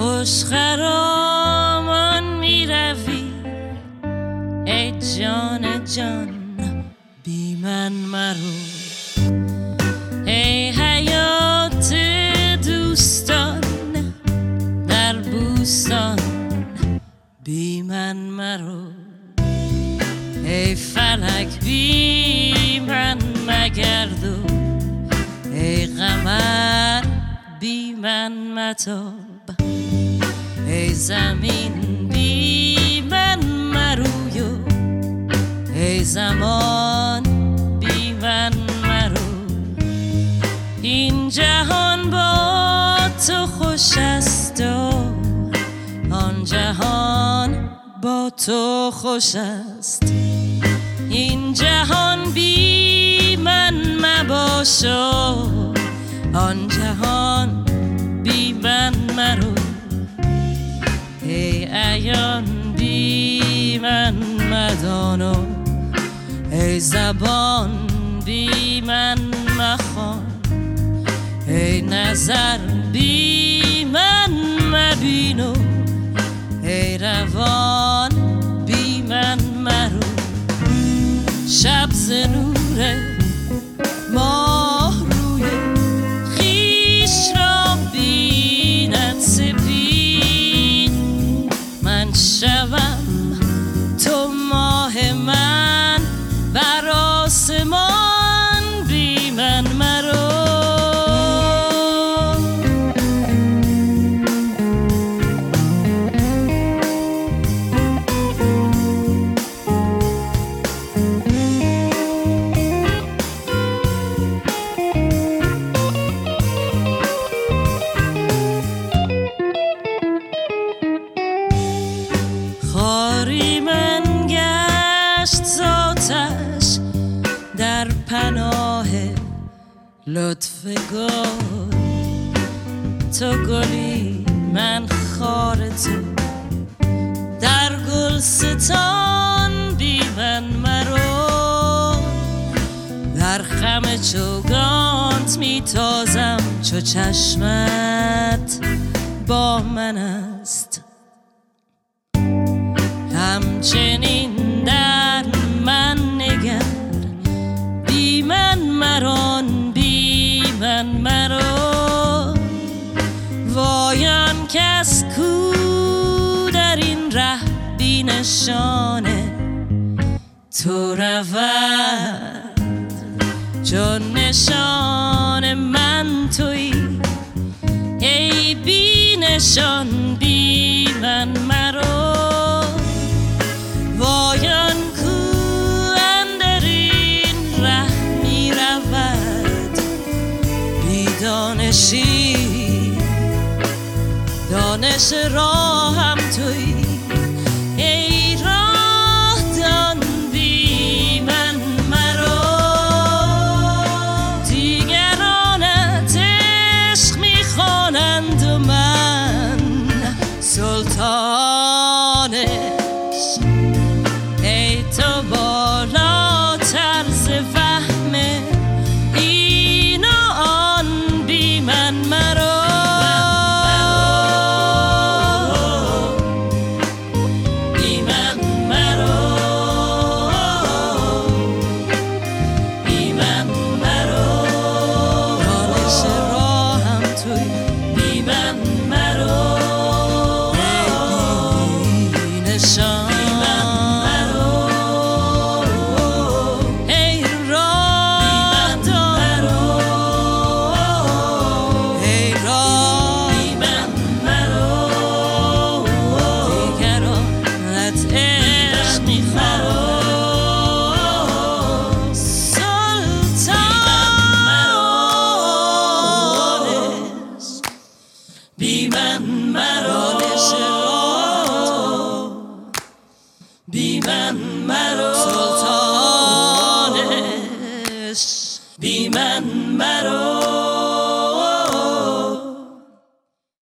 خوش خرامان می روی ای جان جان بی من مرو. ای حیات دوستان در بوستان بی من مرو. ای فلک بی من مگردو ای قمر بی من متاب. ای زمین بی من مرویو ای زمان بی من مرو. این جهان با تو خوش است و آن جهان با تو خوش است. این جهان بی من مباش و آن جهان بی من مرو. ای عیان بی من مدان و ای زبان بی من مخوان. ای نظر بی من مبین و ای روان بی من مرو. شب ز نور ماه روی خویش را بیند سپید. من شبم تو ماه من بر آسمان بی من مرو. خاری من گشت ذاتش در پناه لطف گل. تو گلی من خار تو در گلستان بی من مرو. در خم چوگانت می تازم چو چشمت با من است. همچنین در من نگر بی من مران بی من مرو. وایان کس کو در این ره بی نشانه تو رود چون نشان من تویی. ای بی نشان بی من مرو. وایان کو اندر این ره می رود بی دانشی. دانش راهم تویی. ای راه دان بی من مرو. دیگرانت عشق می خوانند و من سلطانش. ای تو بالاتر ز فهم این و آن بی من مرو. بی من مرو. بی من مرو. دانش راهم توی بی من مرو. ای بی نشان بی من مرو.